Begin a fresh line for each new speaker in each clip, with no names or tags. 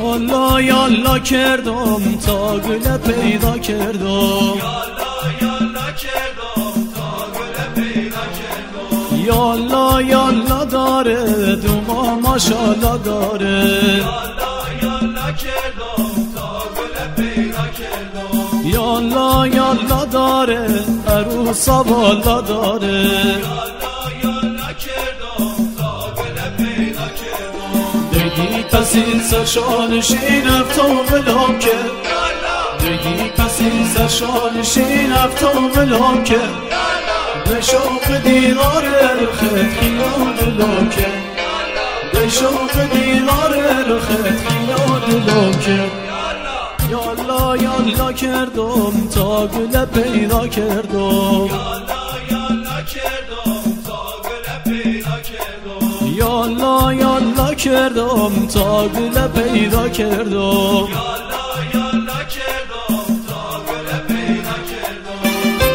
یالا یالا کردم تا گل پیدا کردم،
یالا کردم تا گل پیدا کردم.
یالا یالا داره دوما ماشاءالله داره،
یالا کردم تا گل پیدا کردم.
یالا یالا داره عروسا والا داره،
یالا کردم تا گل پیدا کردم.
دیگی پس این سرشانشین افتام بلام کرد، دیگی پس این سرشانشین افتام بلام کرد، به شوق دیدار رخت خیال لام کرد، به شوق دیدار رخت خیال لام کرد. یالا یالا کردم تا گل پیدا کردم،
یالا کردم تا گل پیدا کردم.
یالا یالا کردم تا گل پیدا کردم،
یالا کردم تا گل پیدا کردم.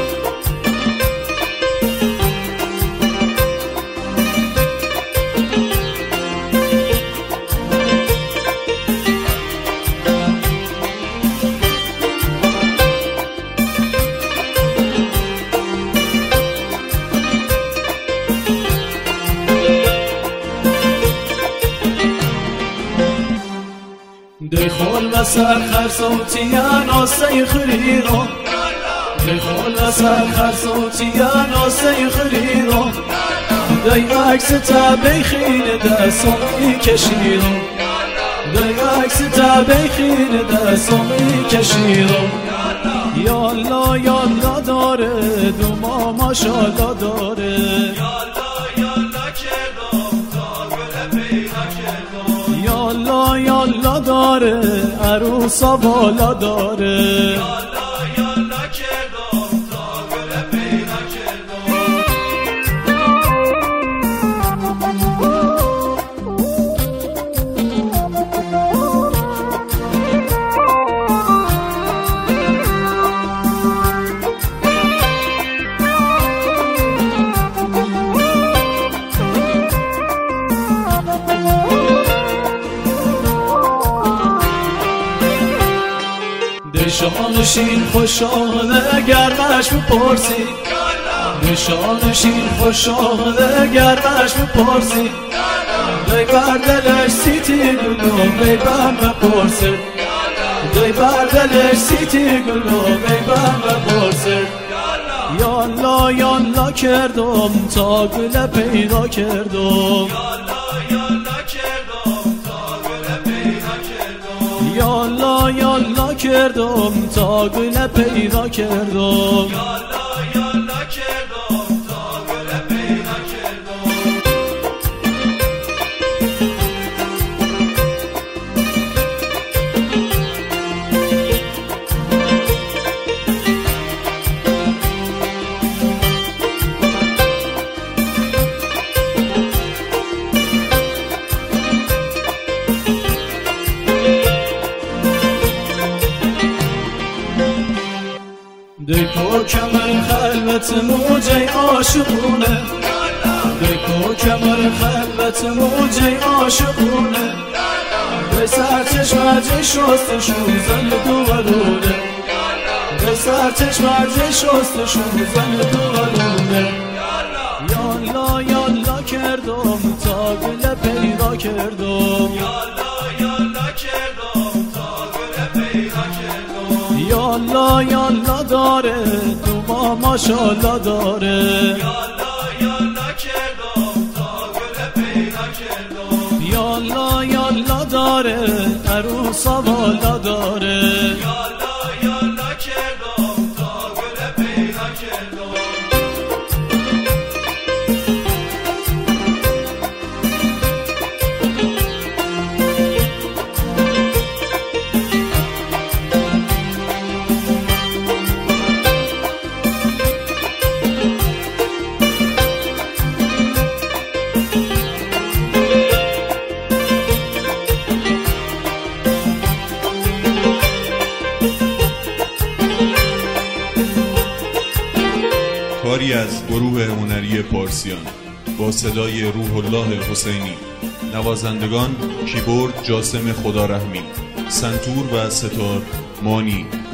دخول مسر خرصوتي انا سيخريرو، دخول مسر خرصوتي انا سيخريرو، داي عكس تابي خين دا صمي كشيرو، داي عكس تابي خين دا صمي كشيرو. يالا يالا داره دوما ما شاءالله داره،
یالا کردم تا گل پیدا کردم.
یالا یالا داره عروسا والا داره،
یالا کردم تا گل پیدا کردم.
دشانشین خوشاله گرمش بپرسی، دشانشین خوشاله گرمش بپرسی، دی بردلش سیتی گلو بی بم بپرسی، دی بردلش سیتی گلو بی بم بپرسی. یالا یالا کردم تا گل پیدا کردم،
یالا کردم تا گل پیدا کردم.
یالا یالا کردم تا گل پیدا کردم،
یالا کردم تا گل پیدا کردم.
دکو کمر خلوت موجه عاشقونه، دکو کمر خلوت موجه عاشقونه، به سر چشمت شست شوزن دوالونه، به سر چشمت شست شوزن دوالونه. یالا یالا کردم تا گل پیدا کردم،
یالا کردم تا گل پیدا کردم.
یالا یالا داره دوما ماشاءالله داره،
یالا کردم تا گل پیدا کردم.
یالا یالا داره عروسا والا داره،
یالا کردم تا گل پیدا کردم.
کاری از گروه هنری پارسیان با صدای روح الله حسینی. نوازندگان کیبورد جاسم خدارحمی، سنتور و ستار مانی،